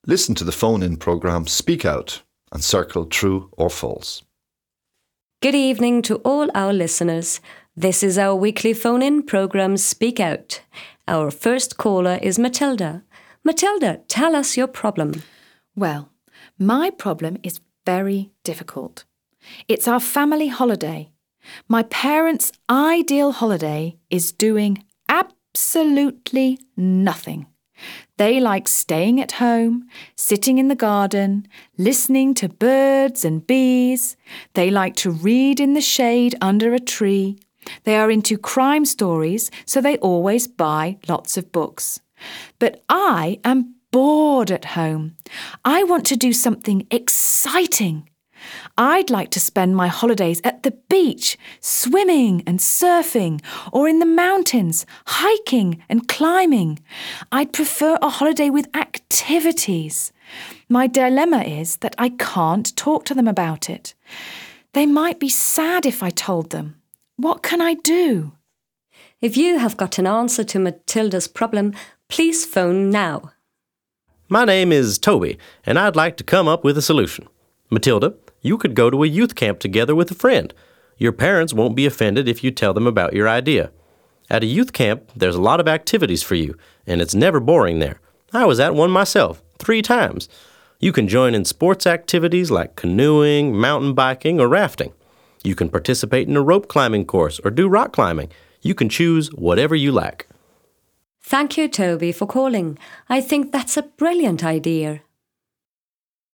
Listen to the phone-in programme Speak Out and circle true or false. Good evening to all our listeners. This is our weekly phone-in programme Speak Out. Our first caller is Matilda. Matilda, tell us your problem. Well, my problem is very difficult. It's our family holiday. My parents' ideal holiday is doing absolutely nothing. They like staying at home, sitting in the garden, listening to birds and bees. They like to read in the shade under a tree. They are into crime stories, so they always buy lots of books. But I am bored at home. I want to do something exciting. I'd like to spend my holidays at the beach, swimming and surfing, or in the mountains, hiking and climbing. I'd prefer a holiday with activities. My dilemma is that I can't talk to them about it. They might be sad if I told them. What can I do? If you have got an answer to Matilda's problem, please phone now. My name is Toby, and I'd like to come up with a solution. Matilda, you could go to a youth camp together with a friend. Your parents won't be offended if you tell them about your idea. At a youth camp, there's a lot of activities for you, and it's never boring there. I was at one myself, 3 times. You can join in sports activities like canoeing, mountain biking, or rafting. You can participate in a rope climbing course or do rock climbing. You can choose whatever you like. Thank you, Toby, for calling. I think that's a brilliant idea.